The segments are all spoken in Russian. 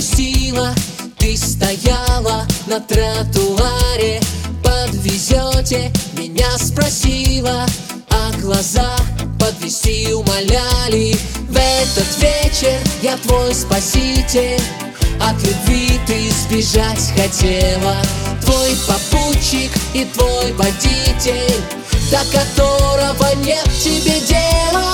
грустила, ты стояла на тротуаре. Подвезете, меня спросила, а глаза подвезти умоляли. В этот вечер я твой спаситель, от любви ты сбежать хотела. Твой попутчик и твой водитель, до которого нет тебе дела.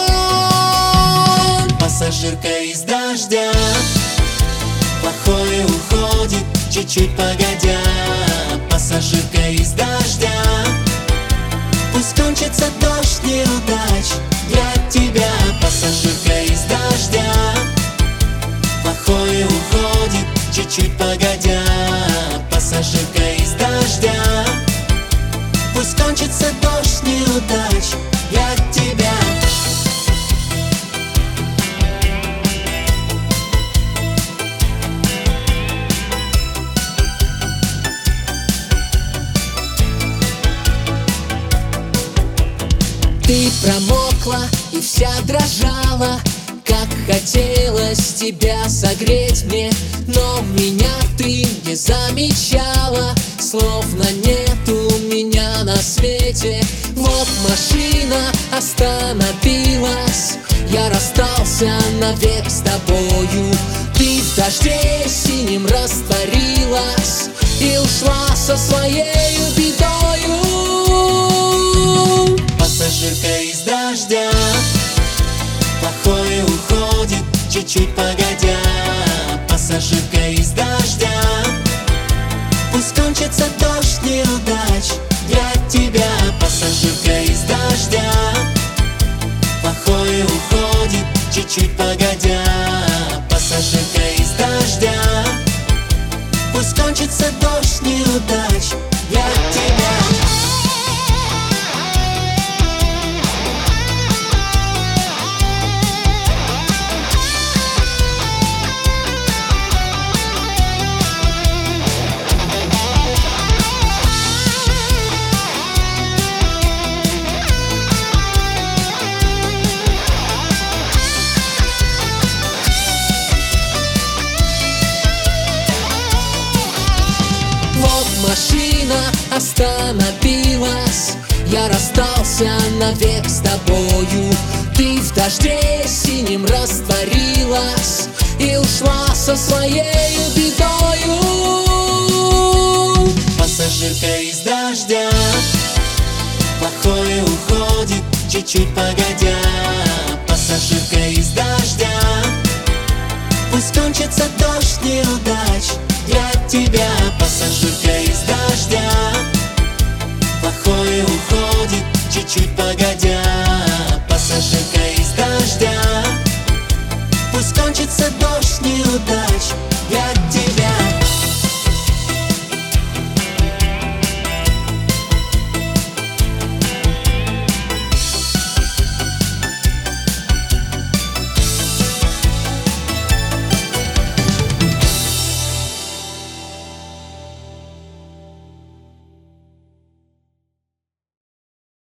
Пассажирка из дождя, плохое уходит чуть-чуть погодя. Пассажирка из дождя, пусть кончится дождь неудач для тебя. Пассажирка из дождя, плохое уходит чуть-чуть погодя. Пассажирка из дождя, пусть кончится дождь неудач для тебя. Ты промокла и вся дрожала, как хотелось тебя согреть мне, но меня ты не замечала, словно нету меня на свете. Вот машина остановилась, я расстался навек с тобою. Ты в дожде синим растворилась и ушла со своей бедою. Пассажирка из дождя, плохое уходит чуть-чуть погодя. Пассажирка из дождя, пусть кончится дождь неудач для тебя. Пассажирка из дождя, плохое уходит чуть-чуть погодя. Пассажирка из дождя, пусть кончится дождь неудач для тебя. Машина остановилась, я расстался навек с тобою. Ты в дожде синим растворилась и ушла со своей бедою. Пассажирка из дождя, плохое уходит чуть-чуть погодя. Пассажирка из дождя, пусть кончится дождь неудач для тебя. Пассажирка из дождя, плохое уходит чуть-чуть погодя. Пассажирка из дождя, пусть кончится дождь неудач для тебя.